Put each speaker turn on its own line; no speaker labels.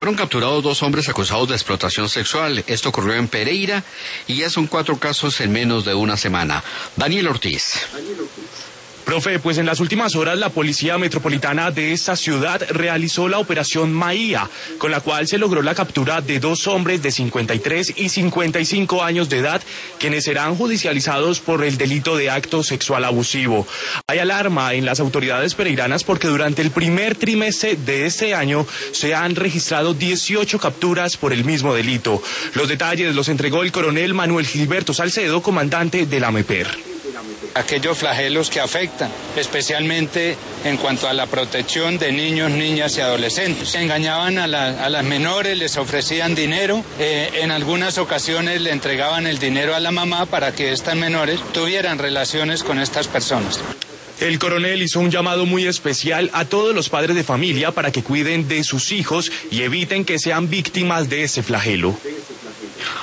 Fueron capturados 2 hombres acusados de explotación sexual. Esto ocurrió en Pereira y ya son 4 casos en menos de una semana. Daniel Ortiz.
Profe, pues en las últimas horas la Policía Metropolitana de esta ciudad realizó la operación Maía, con la cual se logró la captura de 2 hombres de 53 y 55 años de edad, quienes serán judicializados por el delito de acto sexual abusivo. Hay alarma en las autoridades pereiranas porque durante el primer trimestre de este año se han registrado 18 capturas por el mismo delito. Los detalles los entregó el coronel Manuel Gilberto Salcedo, comandante de la MEPER.
Aquellos flagelos que afectan, especialmente en cuanto a la protección de niños, niñas y adolescentes. Engañaban a las menores, les ofrecían dinero, en algunas ocasiones le entregaban el dinero a la mamá para que estas menores tuvieran relaciones con estas personas.
El coronel hizo un llamado muy especial a todos los padres de familia para que cuiden de sus hijos y eviten que sean víctimas de ese flagelo.